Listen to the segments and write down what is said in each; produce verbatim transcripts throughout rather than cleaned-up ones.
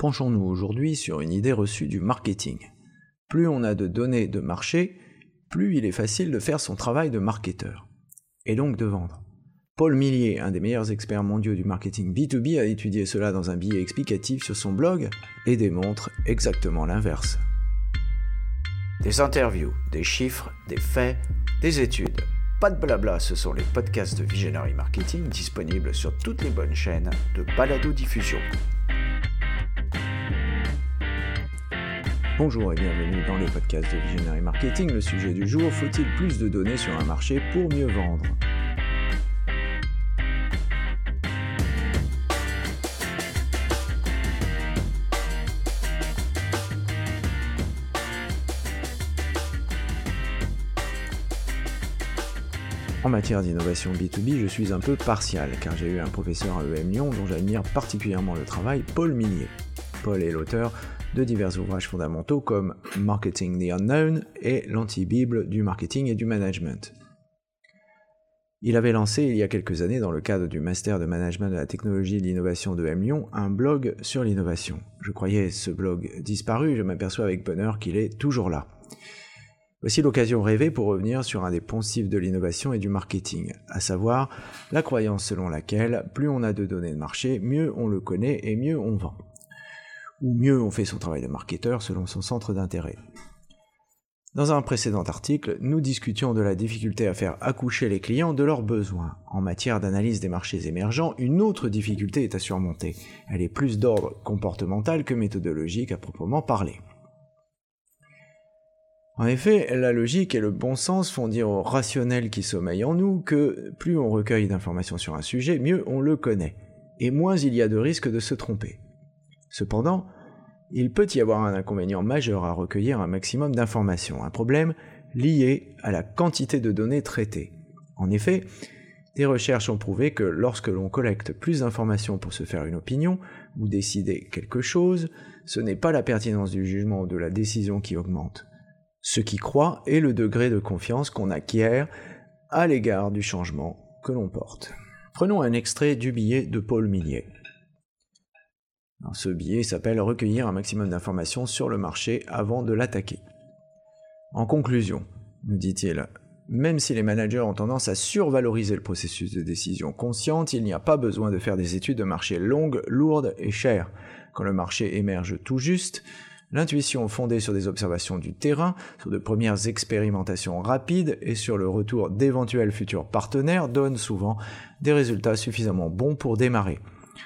Penchons-nous aujourd'hui sur une idée reçue du marketing. Plus on a de données de marché, plus il est facile de faire son travail de marketeur, et donc de vendre. Paul Millier, un des meilleurs experts mondiaux du marketing B deux B, a étudié cela dans un billet explicatif sur son blog et démontre exactement l'inverse. Des interviews, des chiffres, des faits, des études. Pas de blabla, ce sont les podcasts de Visionary Marketing disponibles sur toutes les bonnes chaînes de balado-diffusion. Bonjour et bienvenue dans le podcast de Visionary Marketing. Le sujet du jour, faut-il plus de données sur un marché pour mieux vendre ? En matière d'innovation B deux B, je suis un peu partial, car j'ai eu un professeur à E M Lyon dont j'admire particulièrement le travail, Paul Millier. Paul est l'auteur de divers ouvrages fondamentaux comme Marketing the Unknown et l'anti-bible du marketing et du management. Il avait lancé il y a quelques années, dans le cadre du Master de Management de la Technologie et de l'Innovation de E M Lyon, un blog sur l'innovation. Je croyais ce blog disparu, je m'aperçois avec bonheur qu'il est toujours là. Voici l'occasion rêvée pour revenir sur un des poncifs de l'innovation et du marketing, à savoir la croyance selon laquelle plus on a de données de marché, mieux on le connaît et mieux on vend. Ou mieux on fait son travail de marketeur selon son centre d'intérêt. Dans un précédent article, nous discutions de la difficulté à faire accoucher les clients de leurs besoins. En matière d'analyse des marchés émergents, une autre difficulté est à surmonter. Elle est plus d'ordre comportemental que méthodologique à proprement parler. En effet, la logique et le bon sens font dire au rationnel qui sommeille en nous que plus on recueille d'informations sur un sujet, mieux on le connaît, et moins il y a de risques de se tromper. Cependant, il peut y avoir un inconvénient majeur à recueillir un maximum d'informations, un problème lié à la quantité de données traitées. En effet, des recherches ont prouvé que lorsque l'on collecte plus d'informations pour se faire une opinion ou décider quelque chose, ce n'est pas la pertinence du jugement ou de la décision qui augmente. Ce qui croît est le degré de confiance qu'on acquiert à l'égard du changement que l'on porte. Prenons un extrait du billet de Paul Millier. Alors, ce billet s'appelle « Recueillir un maximum d'informations sur le marché avant de l'attaquer ». En conclusion, nous dit-il, même si les managers ont tendance à survaloriser le processus de décision consciente, il n'y a pas besoin de faire des études de marché longues, lourdes et chères. Quand le marché émerge tout juste, l'intuition fondée sur des observations du terrain, sur de premières expérimentations rapides et sur le retour d'éventuels futurs partenaires donne souvent des résultats suffisamment bons pour démarrer.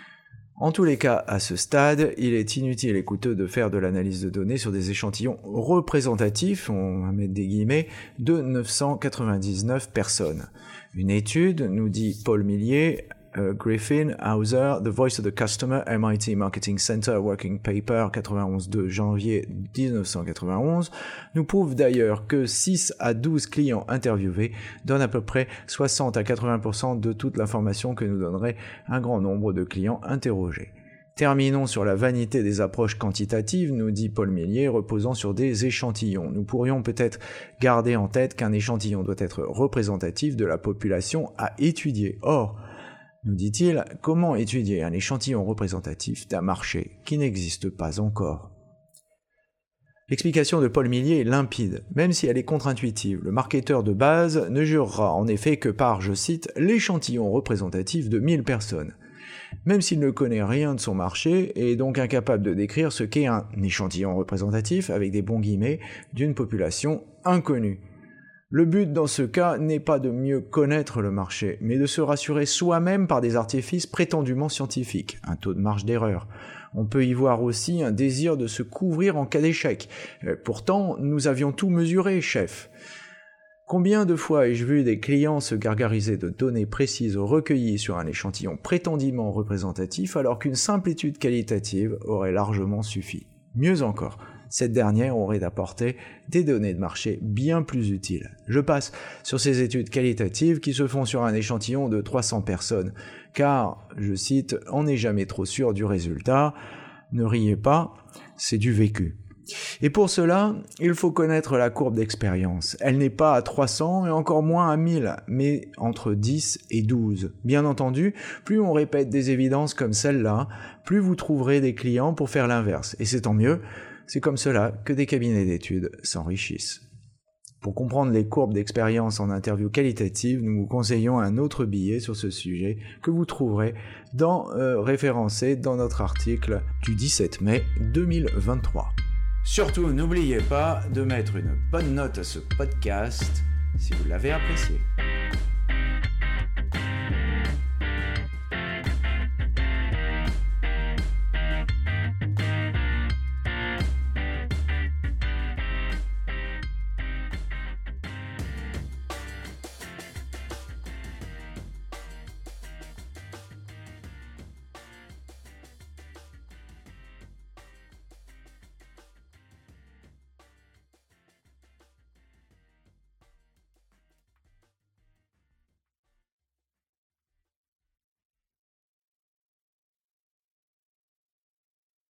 En tous les cas, à ce stade, il est inutile et coûteux de faire de l'analyse de données sur des échantillons représentatifs, on va mettre des guillemets, de neuf cent quatre-vingt-dix-neuf personnes. Une étude, nous dit Paul Millier, Uh, Griffin, Hauser, The Voice of the Customer, M I T Marketing Center Working Paper, quatre-vingt-onze de janvier dix-neuf cent quatre-vingt-onze, nous prouve d'ailleurs que six à douze clients interviewés donnent à peu près soixante à quatre-vingts pour cent de toute l'information que nous donnerait un grand nombre de clients interrogés. Terminons sur la vanité des approches quantitatives, nous dit Paul Millier, reposant sur des échantillons. Nous pourrions peut-être garder en tête qu'un échantillon doit être représentatif de la population à étudier. Or, nous dit-il, comment étudier un échantillon représentatif d'un marché qui n'existe pas encore ? L'explication de Paul Millier est limpide, même si elle est contre-intuitive. Le marketeur de base ne jurera en effet que par, je cite, l'échantillon représentatif de mille personnes. Même s'il ne connaît rien de son marché et est donc incapable de décrire ce qu'est un échantillon représentatif, avec des bons guillemets, d'une population inconnue. Le but dans ce cas n'est pas de mieux connaître le marché, mais de se rassurer soi-même par des artifices prétendument scientifiques, un taux de marge d'erreur. On peut y voir aussi un désir de se couvrir en cas d'échec. Euh, pourtant, nous avions tout mesuré, chef. Combien de fois ai-je vu des clients se gargariser de données précises recueillies sur un échantillon prétendument représentatif alors qu'une simple étude qualitative aurait largement suffi. Mieux encore, cette dernière aurait apporté des données de marché bien plus utiles. Je passe sur ces études qualitatives qui se font sur un échantillon de trois cents personnes, car, je cite, « on n'est jamais trop sûr du résultat, ne riez pas, c'est du vécu ». Et pour cela, il faut connaître la courbe d'expérience. Elle n'est pas à trois cents et encore moins à mille, mais entre dix et douze. Bien entendu, plus on répète des évidences comme celle-là, plus vous trouverez des clients pour faire l'inverse. Et c'est tant mieux, c'est comme cela que des cabinets d'études s'enrichissent. Pour comprendre les courbes d'expérience en interview qualitative, nous vous conseillons un autre billet sur ce sujet que vous trouverez dans, euh, référencé dans notre article du dix-sept mai deux mille vingt-trois. Surtout, n'oubliez pas de mettre une bonne note à ce podcast si vous l'avez apprécié.